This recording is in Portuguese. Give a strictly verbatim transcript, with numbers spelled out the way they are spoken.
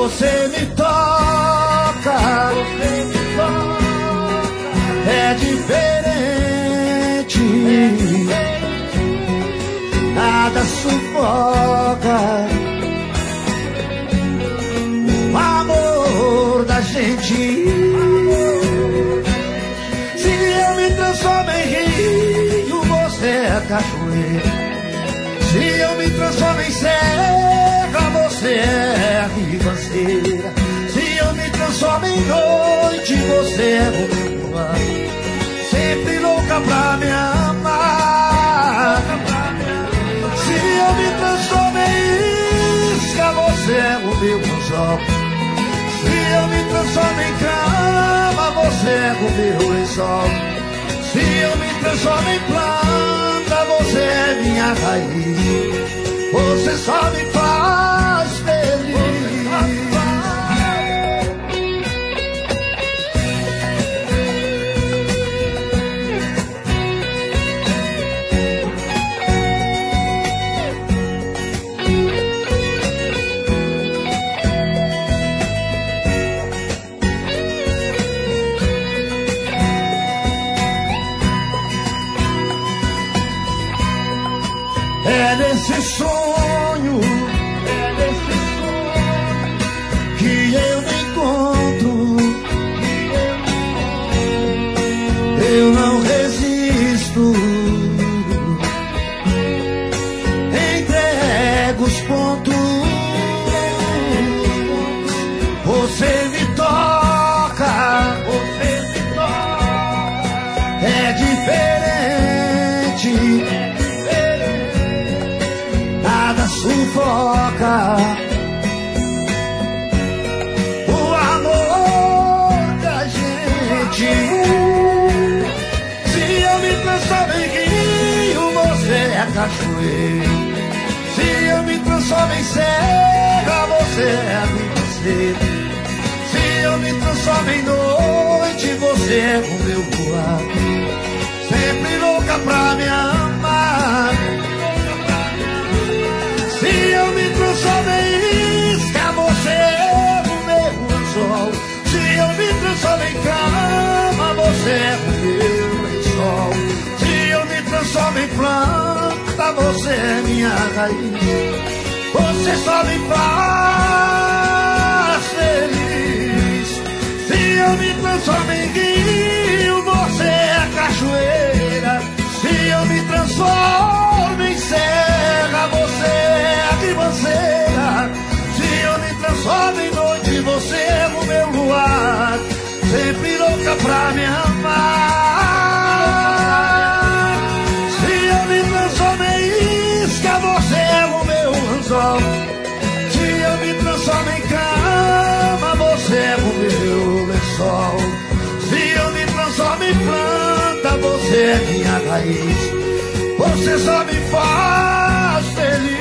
Você me toca, você me toca, é diferente, nada sufoca o amor da gente. Se eu me transformo em rio, você é cachoeira. Se eu me transformo em serra, você é ribanceira. Se eu me transformo em noite, você é lua, sempre louca pra me amar. Se eu me transformo em isca, você é o meu anzol. Se eu me transformo em cama, você é o meu lençol. Se eu me transformo em planta, você é minha raiz. Você só me faz feliz. É nesse sonho, é nesse sonho que eu me encontro. Eu não resisto, entrego os pontos. Você me toca, você me toca, é diferente, sufoca o amor da gente. Se eu me transformo em rio, você é cachoeira. Se eu me transformo em serra, você é ribanceira. Se eu me transformo em noite, você é o meu luar, sempre louca pra me amar. Se eu me transformo em isca, você é o meu anzol. Se eu me transformo em cama, você é o meu lençol. Se eu me transformo em planta, você é minha raiz. Você só me faz feliz. Se eu me transformo em rio, você é cachoeira. Se eu me transformo em serra, você é ribanceira. Se eu me transformo em noite, você é o meu luar, sempre louca pra me amar. Se eu me transformo em isca, você é o meu anzol. Se eu me transformo em cama, você é o meu lençol. Se eu me transformo em planta, você é minha raiz. Você só me faz feliz.